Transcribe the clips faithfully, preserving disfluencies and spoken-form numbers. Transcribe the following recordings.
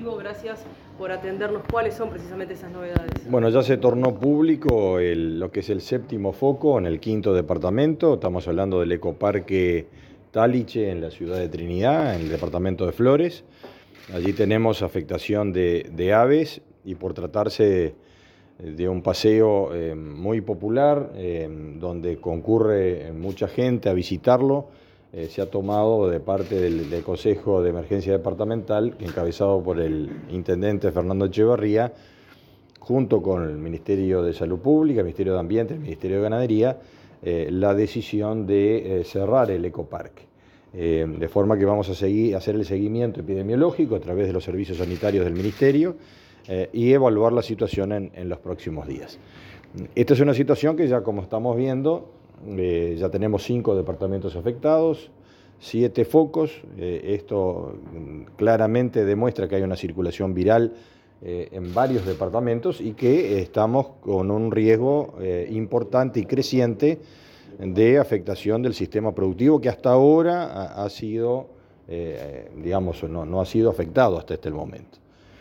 Productivo. Gracias por atendernos. ¿Cuáles son precisamente esas novedades? Bueno, ya se tornó público el, lo que es el séptimo foco en el quinto departamento. Estamos hablando del ecoparque Taliche en la ciudad de Trinidad, en el departamento de Flores. Allí tenemos afectación de, de aves y por tratarse de un paseo eh, muy popular, eh, donde concurre mucha gente a visitarlo, eh, se ha tomado de parte del, del Consejo de Emergencia Departamental, encabezado por el intendente Fernando Echeverría, junto con el Ministerio de Salud Pública, el Ministerio de Ambiente, el Ministerio de Ganadería, eh, la decisión de eh, cerrar el ecoparque. Eh, de forma que vamos a seguir, hacer el seguimiento epidemiológico a través de los servicios sanitarios del Ministerio eh, y evaluar la situación en, en los próximos días. Esta es una situación que ya, como estamos viendo, eh, ya tenemos cinco departamentos afectados, siete focos. Eh, esto claramente demuestra que hay una circulación viral eh, en varios departamentos y que estamos con un riesgo eh, importante y creciente de afectación del sistema productivo que hasta ahora ha, ha sido, eh, digamos, no, no ha sido afectado hasta este momento.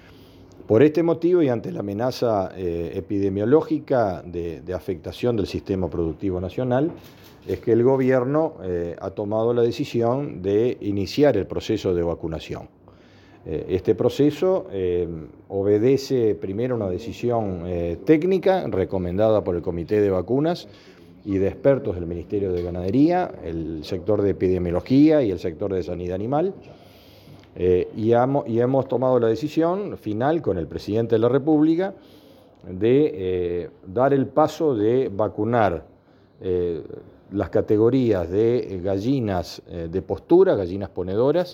Por este motivo y ante la amenaza eh, epidemiológica de, de afectación del sistema productivo nacional, es que el gobierno eh, ha tomado la decisión de iniciar el proceso de vacunación. Eh, este proceso eh, obedece primero a una decisión eh, técnica recomendada por el Comité de Vacunas y de expertos del Ministerio de Ganadería, el sector de epidemiología y el sector de sanidad animal. Eh, y, hemos, y hemos tomado la decisión final con el presidente de la República de eh, dar el paso de vacunar eh, las categorías de gallinas eh, de postura, gallinas ponedoras,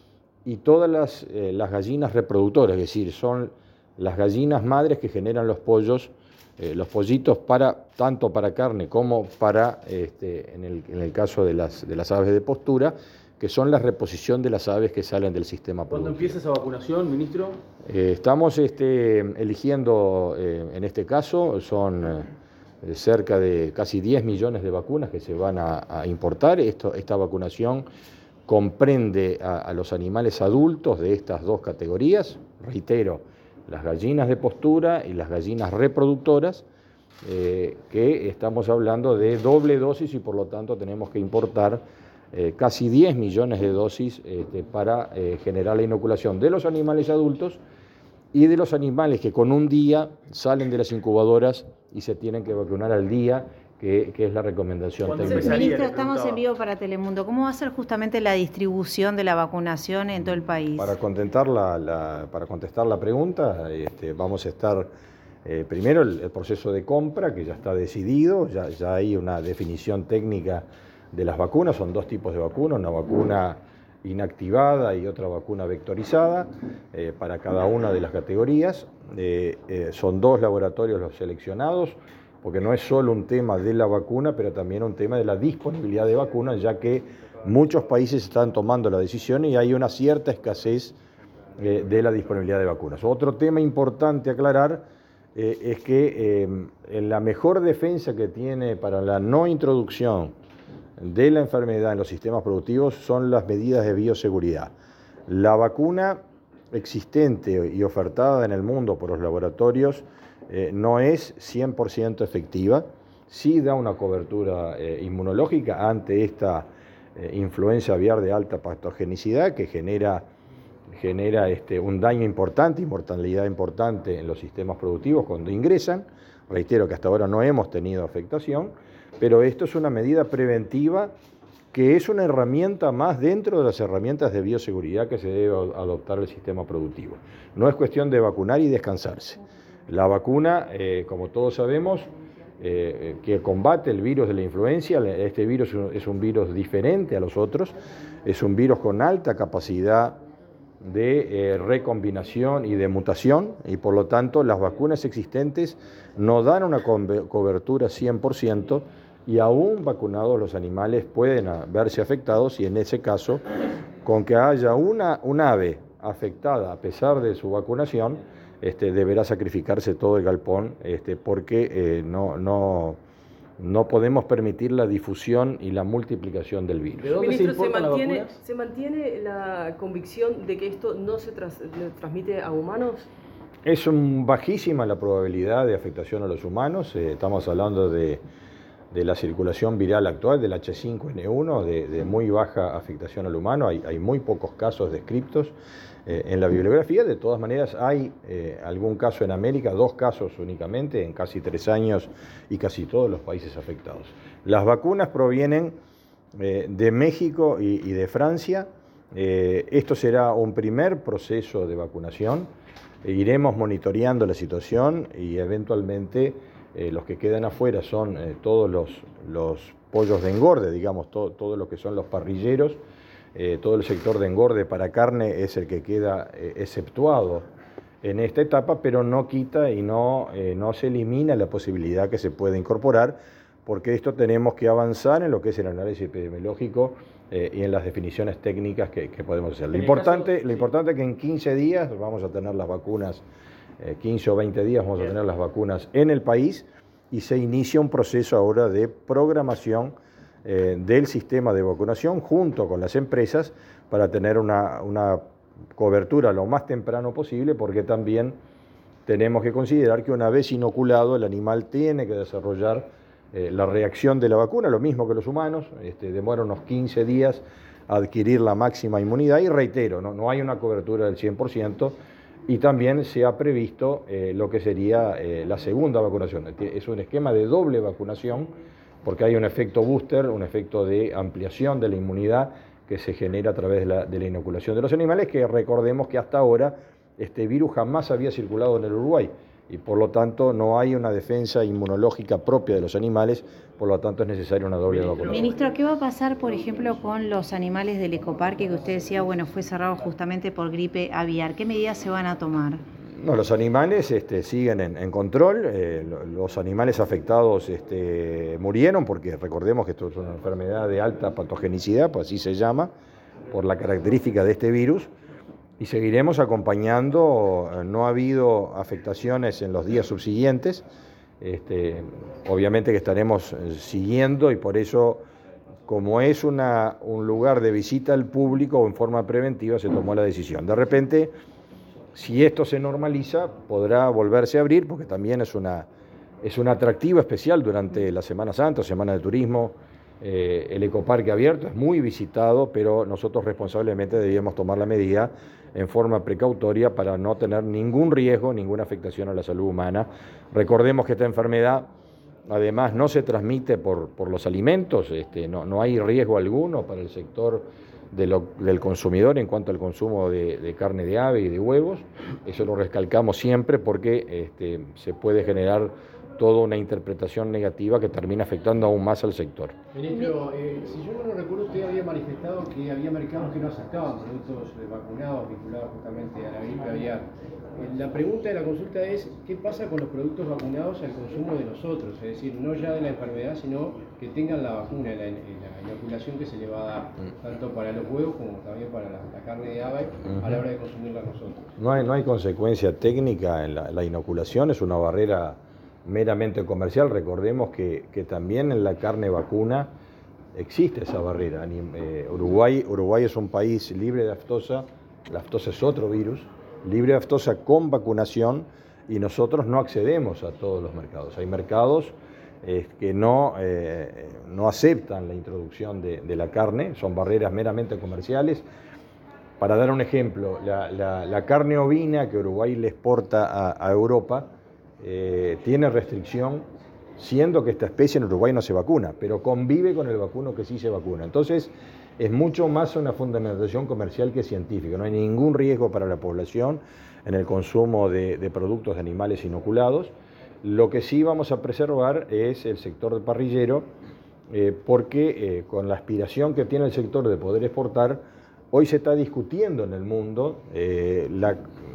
y todas las, eh, las gallinas reproductoras, es decir, son las gallinas madres que generan los pollos, eh, los pollitos para, tanto para carne como para, este, en, el, en el caso de las, de las aves de postura, que son la reposición de las aves que salen del sistema productivo. ¿Cuándo empieza esa vacunación, ministro? Eh, estamos este, eligiendo, eh, en este caso, son eh, cerca de casi diez millones de vacunas que se van a, a importar. Esto, esta vacunación comprende a, a los animales adultos de estas dos categorías, reitero, las gallinas de postura y las gallinas reproductoras, eh, que estamos hablando de doble dosis y por lo tanto tenemos que importar eh, casi diez millones de dosis este, para eh, generar la inoculación de los animales adultos y de los animales que con un día salen de las incubadoras y se tienen que vacunar al día, que, que es la recomendación técnica. Ministro, estamos en vivo para Telemundo. ¿Cómo va a ser justamente la distribución de la vacunación en todo el país? Para contestar la, la, para contestar la pregunta, este, vamos a estar eh, primero el, el proceso de compra, que ya está decidido, ya, ya hay una definición técnica de las vacunas, son dos tipos de vacunas, una vacuna inactivada y otra vacuna vectorizada eh, para cada una de las categorías. Eh, eh, son dos laboratorios los seleccionados, porque no es solo un tema de la vacuna, pero también un tema de la disponibilidad de vacunas, ya que muchos países están tomando la decisión y hay una cierta escasez eh, de la disponibilidad de vacunas. Otro tema importante a aclarar eh, es que eh, la mejor defensa que tiene para la no introducción de la enfermedad en los sistemas productivos son las medidas de bioseguridad. La vacuna existente y ofertada en el mundo por los laboratorios eh, no es cien por ciento efectiva, sí da una cobertura eh, inmunológica ante esta eh, influenza aviar de alta patogenicidad que genera, genera este, un daño importante y mortalidad importante en los sistemas productivos cuando ingresan. Reitero que hasta ahora no hemos tenido afectación, pero esto es una medida preventiva que es una herramienta más dentro de las herramientas de bioseguridad que se debe adoptar el sistema productivo. No es cuestión de vacunar y descansarse. La vacuna, eh, como todos sabemos, eh, que combate el virus de la influenza, este virus es un virus diferente a los otros, es un virus con alta capacidad de eh, recombinación y de mutación, y por lo tanto las vacunas existentes no dan una cobertura cien por ciento, y aún vacunados los animales pueden verse afectados, y en ese caso, con que haya una, un ave afectada a pesar de su vacunación, este, deberá sacrificarse todo el galpón, este, porque eh, no, no, no podemos permitir la difusión y la multiplicación del virus. ¿De dónde Ministro, se ¿se importan las mantiene, vacunas? ¿se mantiene la convicción de que esto no se tras- transmite a humanos? Es un, bajísima la probabilidad de afectación a los humanos. Eh, estamos hablando de, de la circulación viral actual, del H cinco N uno, de, de muy baja afectación al humano. Hay, hay muy pocos casos descriptos eh, en la bibliografía. De todas maneras, hay eh, algún caso en América, dos casos únicamente, en casi tres años y casi todos los países afectados. Las vacunas provienen eh, de México y, y de Francia. Eh, esto será un primer proceso de vacunación. Iremos monitoreando la situación y eventualmente eh, los que quedan afuera son eh, todos los, los pollos de engorde, digamos, todo, todo lo que son los parrilleros, eh, todo el sector de engorde para carne es el que queda eh, exceptuado en esta etapa, pero no quita y no, eh, no se elimina la posibilidad que se pueda incorporar, porque esto tenemos que avanzar en lo que es el análisis epidemiológico eh, y en las definiciones técnicas que, que podemos hacer. Lo importante, lo importante es que en quince días vamos a tener las vacunas, eh, quince o veinte días vamos a tener las vacunas en el país y se inicia un proceso ahora de programación eh, del sistema de vacunación junto con las empresas para tener una, una cobertura lo más temprano posible, porque también tenemos que considerar que una vez inoculado el animal tiene que desarrollar Eh, la reacción de la vacuna, lo mismo que los humanos, este, demora unos quince días a adquirir la máxima inmunidad y reitero, no, no hay una cobertura del cien por ciento y también se ha previsto eh, lo que sería eh, la segunda vacunación. Es un esquema de doble vacunación porque hay un efecto booster, un efecto de ampliación de la inmunidad que se genera a través de la, de la inoculación de los animales, que recordemos que hasta ahora este virus jamás había circulado en el Uruguay. Y por lo tanto no hay una defensa inmunológica propia de los animales, por lo tanto es necesaria una doble vacunación. Ministro, ¿qué va a pasar, por ejemplo, con los animales del ecoparque que usted decía, bueno, fue cerrado justamente por gripe aviar? ¿Qué medidas se van a tomar? No, los animales este, siguen en, en control, eh, los animales afectados este, murieron, porque recordemos que esto es una enfermedad de alta patogenicidad, pues así se llama, por la característica de este virus. Y seguiremos acompañando, no ha habido afectaciones en los días subsiguientes, este, obviamente que estaremos siguiendo y por eso, como es una, un lugar de visita al público en forma preventiva, se tomó la decisión. De repente, si esto se normaliza, podrá volverse a abrir, porque también es, una, es un atractivo especial durante la Semana Santa, Semana de Turismo. Eh, el ecoparque abierto es muy visitado, pero nosotros responsablemente debíamos tomar la medida en forma precautoria para no tener ningún riesgo, ninguna afectación a la salud humana. Recordemos que esta enfermedad además no se transmite por, por los alimentos, este, no, no hay riesgo alguno para el sector de lo, del consumidor en cuanto al consumo de, de carne de ave y de huevos. Eso lo recalcamos siempre porque este, se puede generar toda una interpretación negativa que termina afectando aún más al sector. Ministro, eh, si yo no lo recuerdo, usted había manifestado que había mercados que no aceptaban productos eh, vacunados vinculados justamente a la gripe aviar. Eh, la pregunta de la consulta es, ¿qué pasa con los productos vacunados al consumo de nosotros? Es decir, no ya de la enfermedad, sino que tengan la vacuna, la, la inoculación que se le va a dar, tanto para los huevos como también para la, la carne de ave, a la hora de consumirla nosotros. No hay, no hay consecuencia técnica en la, la inoculación, es una barrera meramente comercial. Recordemos que, que también en la carne vacuna existe esa barrera. Eh, Uruguay, Uruguay es un país libre de aftosa, la aftosa es otro virus, libre de aftosa con vacunación, y nosotros no accedemos a todos los mercados. Hay mercados eh, que no, eh, no aceptan la introducción de, de la carne, son barreras meramente comerciales. Para dar un ejemplo, la, la, la carne ovina que Uruguay le exporta a, a Europa, Eh, tiene restricción, siendo que esta especie en Uruguay no se vacuna, pero convive con el vacuno que sí se vacuna. Entonces, es mucho más una fundamentación comercial que científica. No hay ningún riesgo para la población en el consumo de, de productos de animales inoculados. Lo que sí vamos a preservar es el sector del parrillero, eh, porque eh, con la aspiración que tiene el sector de poder exportar, hoy se está discutiendo en el mundo eh, la,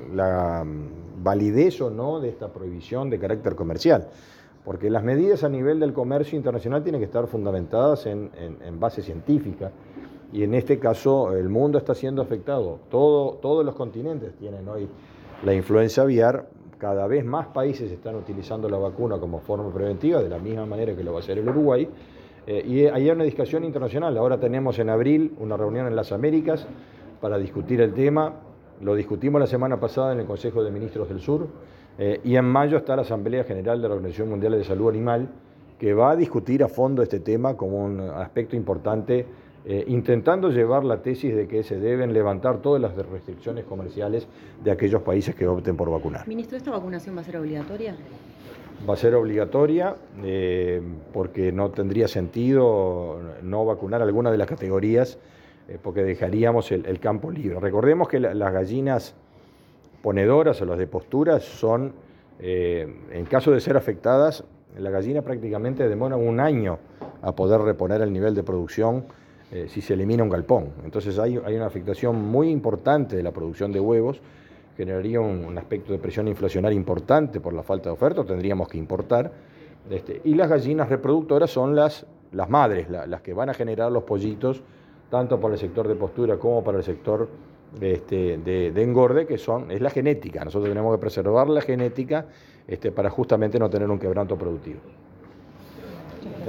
la validez o no de esta prohibición de carácter comercial, porque las medidas a nivel del comercio internacional tienen que estar fundamentadas en, en, en base científica, y en este caso el mundo está siendo afectado, Todo, todos los continentes tienen hoy la influenza aviar cada vez más países están utilizando la vacuna como forma preventiva, de la misma manera que lo va a hacer el Uruguay. Eh, y ahí hay una discusión internacional. Ahora tenemos en abril una reunión en las Américas para discutir el tema. Lo discutimos la semana pasada en el Consejo de Ministros del Sur. Eh, y en mayo está la Asamblea General de la Organización Mundial de Salud Animal, que va a discutir a fondo este tema como un aspecto importante, eh, intentando llevar la tesis de que se deben levantar todas las restricciones comerciales de aquellos países que opten por vacunar. Ministro, ¿esta vacunación va a ser obligatoria? Va a ser obligatoria eh, porque no tendría sentido no vacunar alguna de las categorías, eh, porque dejaríamos el, el campo libre. Recordemos que la, las gallinas ponedoras o las de posturas son, eh, en caso de ser afectadas, la gallina prácticamente demora un año a poder reponer el nivel de producción eh, si se elimina un galpón. Entonces hay, hay una afectación muy importante de la producción de huevos, generaría un, un aspecto de presión inflacionaria importante por la falta de oferta, tendríamos que importar. Este, y las gallinas reproductoras son las, las madres, la, las que van a generar los pollitos, tanto para el sector de postura como para el sector este, de, de engorde, que son, es la genética. Nosotros tenemos que preservar la genética este, para justamente no tener un quebranto productivo.